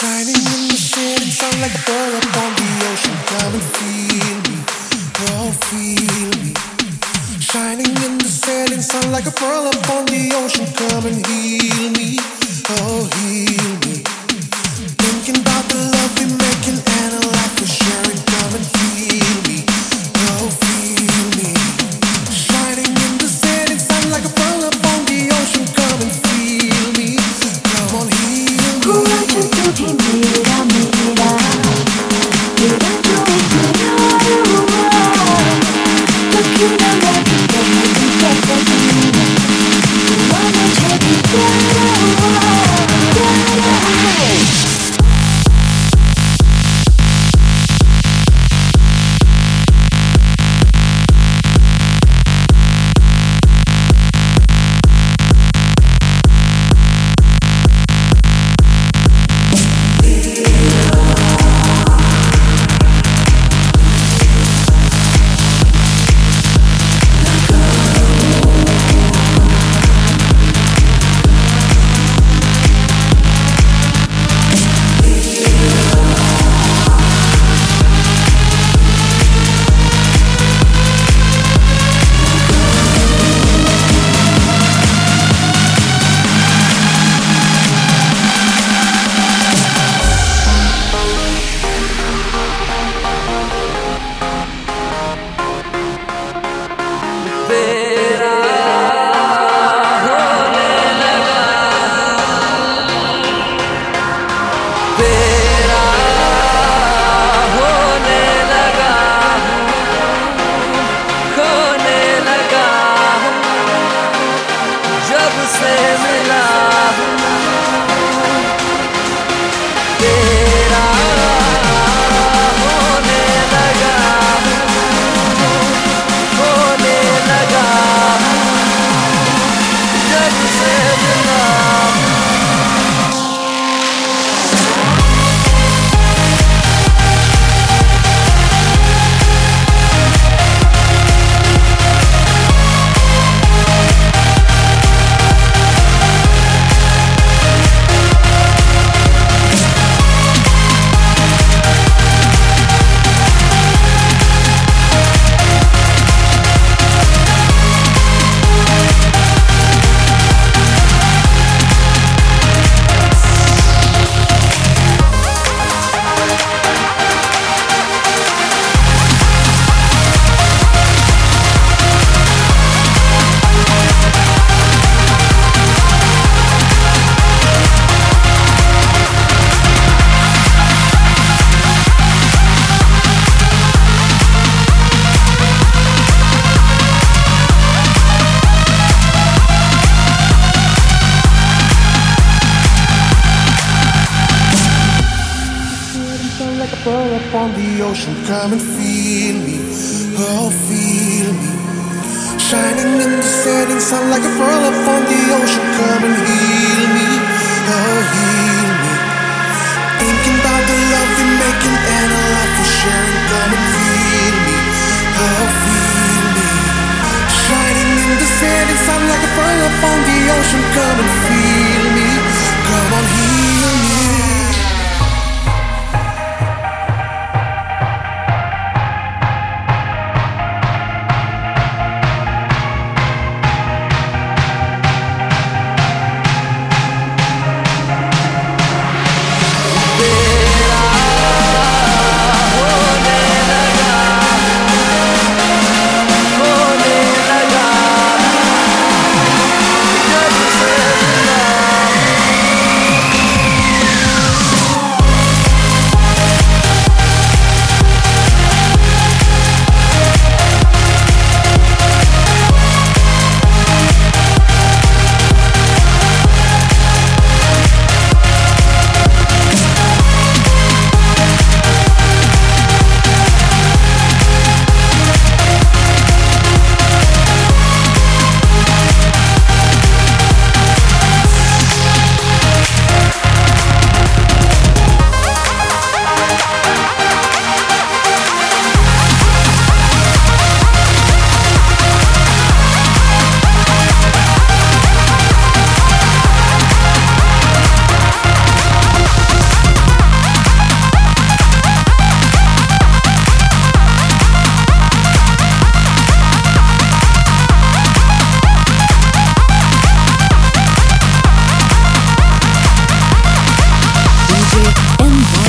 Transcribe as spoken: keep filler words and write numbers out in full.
Shining in the setting sun like a pearl upon the ocean. Come and feel me, oh feel me. Shining in the setting sun like a pearl upon the ocean. Come and heal me, oh heal me. Thinking about the love we're making and a life we're sharing. Come and feel me, oh feel me. Shining in the setting sun like a pearl upon the ocean. Come and feel me, come on heal me. Mira, mira, mira tu ignoro. Looking at me, getting better than you. Wanna take it down, down. On the ocean, come and feel me, oh feel me. Shining in the setting sun like a pearl upon the ocean. Come and heal me, oh heal me. Thinking about the love we're making and a life we're sharing. Come and feel me, oh feel me. Shining in the setting sun like a pearl upon the ocean. Come and feel me, come on heal me. Love D J M Y.